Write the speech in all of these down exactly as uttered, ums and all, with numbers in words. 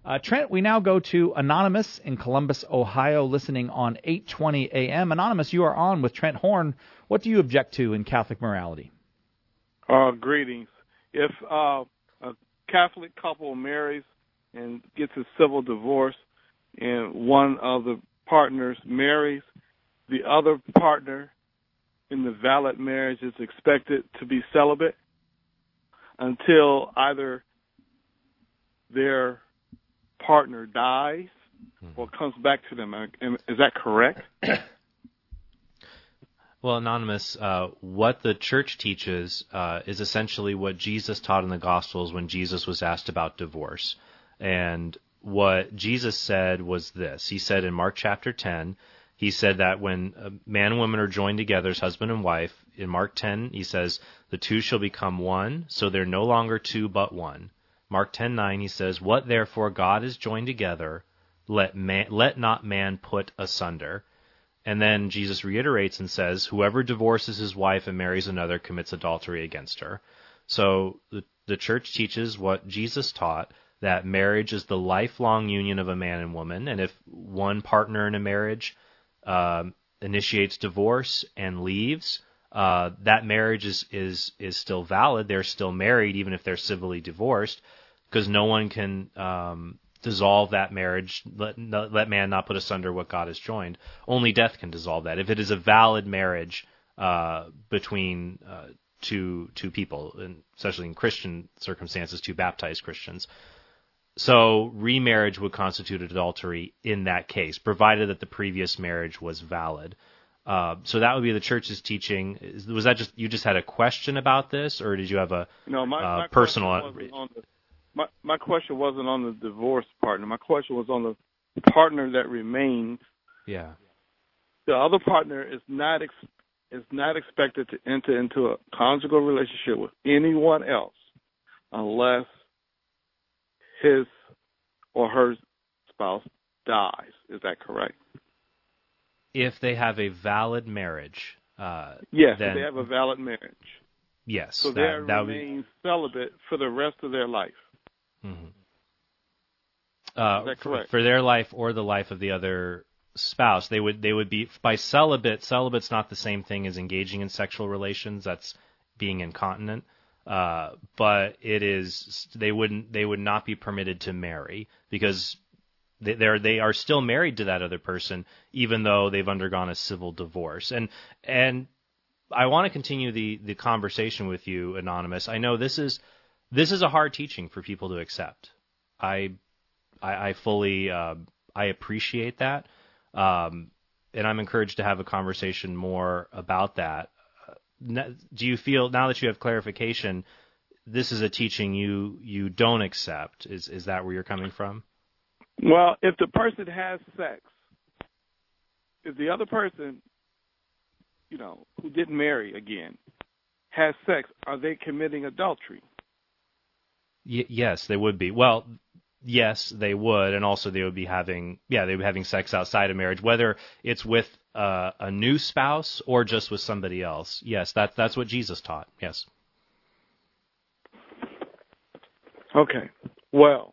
Uh, Trent, we now go to Anonymous in Columbus, Ohio, listening on eight twenty A M. Anonymous, you are on with Trent Horn. What do you object to in Catholic morality? Uh, greetings. If uh, a Catholic couple marries and gets a civil divorce and one of the partners marries, the other partner in the valid marriage is expected to be celibate until either their partner dies or comes back to them. Is that correct? Well, Anonymous, uh, what the church teaches uh, is essentially what Jesus taught in the Gospels when Jesus was asked about divorce. And what Jesus said was this. He said in Mark chapter ten, he said that when a man and woman are joined together as husband and wife, in Mark ten, he says, the two shall become one, so they're no longer two but one. Mark ten nine, he says, what therefore God has joined together, let man, let not man put asunder. And then Jesus reiterates and says, whoever divorces his wife and marries another commits adultery against her. So the, the church teaches what Jesus taught, that marriage is the lifelong union of a man and woman, and if one partner in a marriage um, initiates divorce and leaves, uh, that marriage is, is, is still valid. They're still married even if they're civilly divorced, because no one can um, dissolve that marriage, let, let man not put asunder what God has joined. Only death can dissolve that. If it is a valid marriage uh, between uh, two two people, and especially in Christian circumstances, two baptized Christians. So remarriage would constitute adultery in that case, provided that the previous marriage was valid. Uh, so that would be the church's teaching. Is, was that just you just had a question about this, or did you have a no, my, uh, my personal? Question on the, my my question wasn't on the divorce partner. My question was on the partner that remains. Yeah. The other partner is not ex, is not expected to enter into a conjugal relationship with anyone else unless his or her spouse dies. Is that correct? If they have a valid marriage, uh, yes, then, if they have a valid marriage. Yes, so that, they that remain be... celibate for the rest of their life. Mm-hmm. Uh, Is that correct? For, for their life or the life of the other spouse, they would they would be by celibate. Celibate's not the same thing as engaging in sexual relations. That's being incontinent. Uh, but it is they wouldn't they would not be permitted to marry because they they're, they are still married to that other person even though they've undergone a civil divorce. And and I want to continue the, the conversation with you, Anonymous. I know this is this is a hard teaching for people to accept. I I, I fully uh, I appreciate that, um, and I'm encouraged to have a conversation more about that. Do you feel, now that you have clarification, this is a teaching you, you don't accept? Is is that where you're coming from? Well, if the person has sex, if the other person, you know, who didn't marry again, has sex, are they committing adultery? Y- yes, they would be. Well, yes, they would, and also they would be having, yeah, they would be having sex outside of marriage, whether it's with Uh, a new spouse or just with somebody else. Yes, that's that's what Jesus taught. Yes. Okay. Well,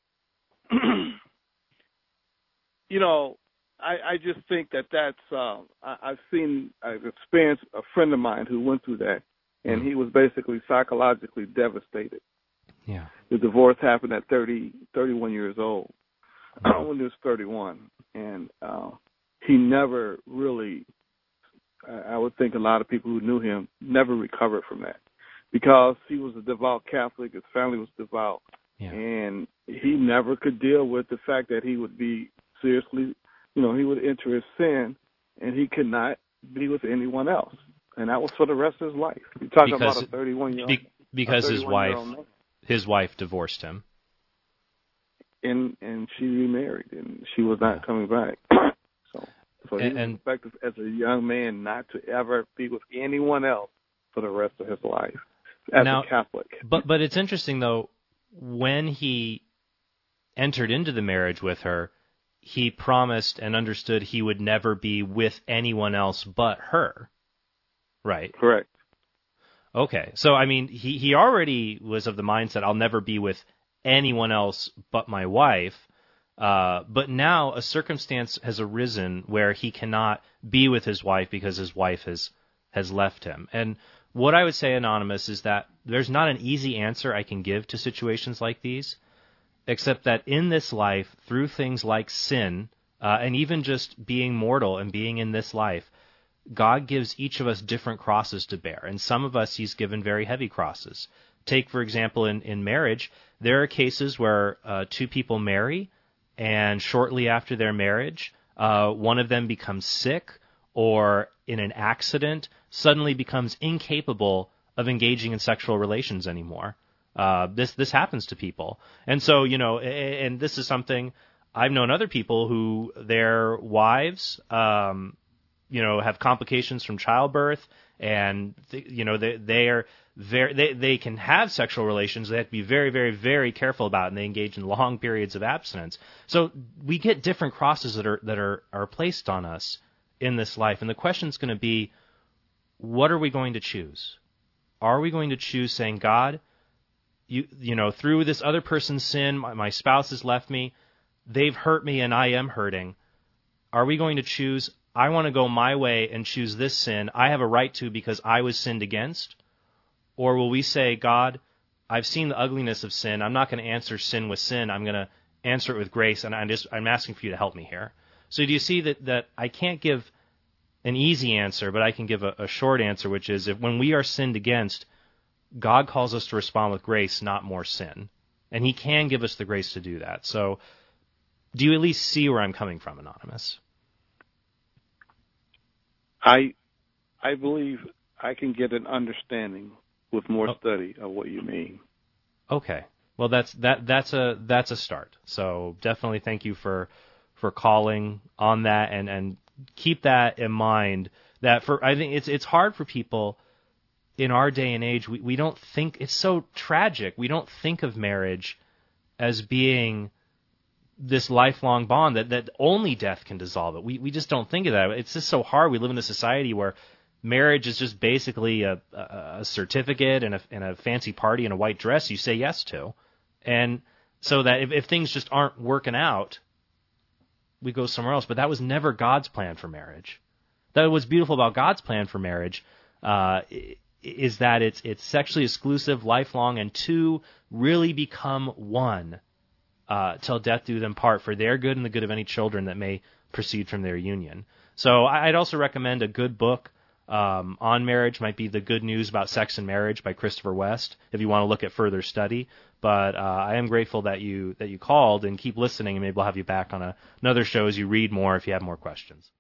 you know, I, I just think that that's. Uh, I, I've seen, I've experienced a friend of mine who went through that, and he was basically psychologically devastated. Yeah. The divorce happened at thirty, thirty-one years old when he was thirty-one, and. Uh, He never really, I would think a lot of people who knew him never recovered from that because he was a devout Catholic, his family was devout, yeah. and he never could deal with the fact that he would be seriously, you know, he would enter his sin and he could not be with anyone else. And that was for the rest of his life. You're talking because, about a thirty-one-year-old. Be, because his wife, his wife divorced him. And, and she remarried and she was not yeah. coming back. So he and, was expected as a young man not to ever be with anyone else for the rest of his life as now, a Catholic. But but it's interesting, though, when he entered into the marriage with her, he promised and understood he would never be with anyone else but her, right? Correct. Okay. So, I mean, he, he already was of the mindset, I'll never be with anyone else but my wife. Uh, but now a circumstance has arisen where he cannot be with his wife because his wife has has left him. And what I would say, Anonymous, is that there's not an easy answer I can give to situations like these, except that in this life, through things like sin, uh, and even just being mortal and being in this life, God gives each of us different crosses to bear. And some of us he's given very heavy crosses. Take, for example, in, in marriage, there are cases where uh, two people marry, and shortly after their marriage, uh, one of them becomes sick or in an accident suddenly becomes incapable of engaging in sexual relations anymore. Uh, this this happens to people. And so, you know, and this is something I've known other people who their wives, um, you know, have complications from childbirth, and, th- you know, they, they are very, they, they can have sexual relations. They have to be very, very, very careful about it, and they engage in long periods of abstinence. So we get different crosses that are, that are, are placed on us in this life. And the question is going to be, what are we going to choose? Are we going to choose saying, God, you, you know, through this other person's sin, my, my spouse has left me, they've hurt me and I am hurting. Are we going to choose, I want to go my way and choose this sin I have a right to because I was sinned against? Or will we say, God, I've seen the ugliness of sin. I'm not going to answer sin with sin. I'm going to answer it with grace, and I'm just I'm asking for you to help me here. So do you see that, that I can't give an easy answer, but I can give a, a short answer, which is if when we are sinned against, God calls us to respond with grace, not more sin. And he can give us the grace to do that. So do you at least see where I'm coming from, Anonymous? I I believe I can get an understanding with more oh. study of what you mean. Okay. Well, that's that that's a that's a start. So definitely thank you for for calling on that, and, and keep that in mind. That for I think it's it's hard for people in our day and age. We we don't think it's so tragic. We don't think of marriage as being this lifelong bond that, that only death can dissolve it. We we just don't think of that. It's just so hard. We live in a society where marriage is just basically a, a, a certificate and a, and a fancy party and a white dress you say yes to. And so that if, if things just aren't working out, we go somewhere else. But that was never God's plan for marriage. That what's beautiful about God's plan for marriage uh, is that it's it's sexually exclusive, lifelong, and two really become one uh, till death do them part, for their good and the good of any children that may proceed from their union. So I'd also recommend a good book Um, on marriage might be The Good News About Sex and Marriage by Christopher West, if you want to look at further study. But uh, I am grateful that you that you called, and keep listening, and maybe we'll have you back on a, another show as you read more if you have more questions.